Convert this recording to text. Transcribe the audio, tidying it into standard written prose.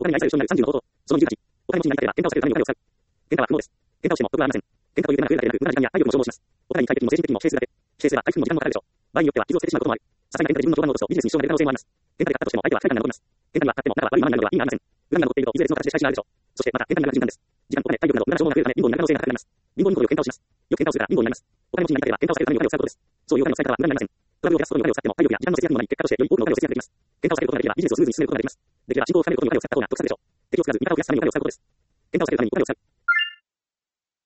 他に愛される人になる30の方法。その20日、他の持ちになりたければ、喧嘩を避けるためにお金を使う。喧嘩は不毛です。喧嘩をしても得はありません。喧嘩を言う手間が増えるだけでなく、無駄な時間や体力も消耗します。お互いに体力的にも精神的にも否定するだけ。否定すれば回復にも時間もかかるでしょう。場合によっては傷をつけてしまうこともある。些細な喧嘩で自分の評判を落とすとビジネスに支障が出る可能性もあります。喧嘩で勝ったとしても相手は不快感が残ります。喧嘩には勝っても仲は悪いままになるのは意味がありません。恨みが残っているといずれ別の形で仕返しがあるでしょう。そしてまた喧嘩になる瞬間です。時間、お金、体力など無駄な情報が増えるため貧乏になる可能性が高くなります。貧乏にこそよく喧嘩をします。よく喧嘩をするから貧乏になります。お金持ちになりたければ喧嘩を避けるためにお金を使うことです。そういうお金の使い方は無駄になりません。トラブルを減らすことにお金を使っても体力や時間の節約にもなり、結果としてより多くのお金を節約できます。喧嘩を避けることができればビジネスをスムーズに進めることができます。できれば信仰を深めることにお金を使った方が得策でしょう。敵を作らず味方を増やすためにお金を使うことです。喧嘩を避けるためにお金を使う。